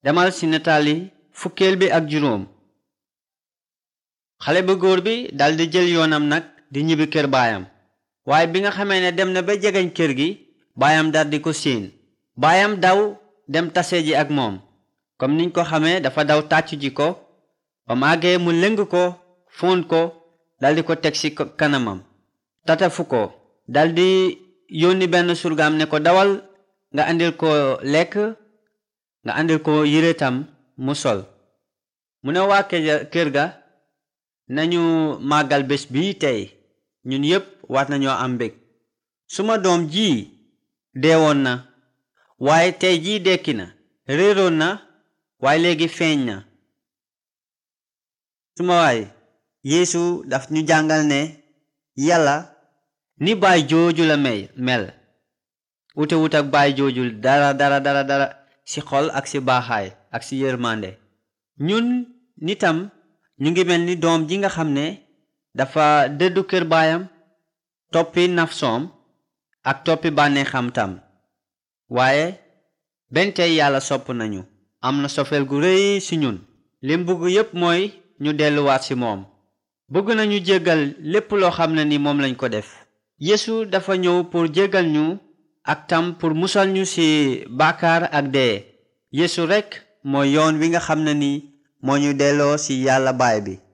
demal ci nataali fukkeel bi ak juróom. xale bu góor bi daldi jël yoonam nag di ñibbi kër baayam, waaye bi nga xamee ne dem na ba jegeñ kër gi, baayam daldi ko séen. baayam daw dem tase ji ak moom, comme niñ ko xamee dafa daw tàcc ji ko. ba mu àggee mu lëng ko, fóon ko, daldi ko teg ci kanamam, tatafu ko, daldi yónni benn surgaam ne ko dawal nga andil ko lekk, nga andil ko yéretam mu sol. mu ne waa kër ga nañu màggal bés bi tey, ñun yépp war nañoo am mbég. suma doom ji deewoon na, waaye tey jii dekki na, réeroon na, waaye léegi feeñ na. suma waay, Yeesu daf ñu jàngal ne yàlla ni baay jooju la mel wute wut ak baay jooju dara ci xol ak ci baaxaay ak ci yërmande. ñun nitam ñu ngi mel ni doom ji nga xam ne dafa dëddu kër baayam, toppi nafsoom ak toppi bànneexam tam. waaye benn tey yàlla sopp nañu, am na sofeel gu rëy ci ñun. lim bëgg yépp mooy ñu delluwaat ci moom. bëgg nañu jéggal lépp loo xam ne ni moom lañ ko def. Yeesu dafa ñëw pour jéggal ñu ak tam pour musal ñu ci bàkkaar ak dee. Yeesu rekk mooy yoon wi nga xam ne ni moo ñu delloo ci yàlla baay bi.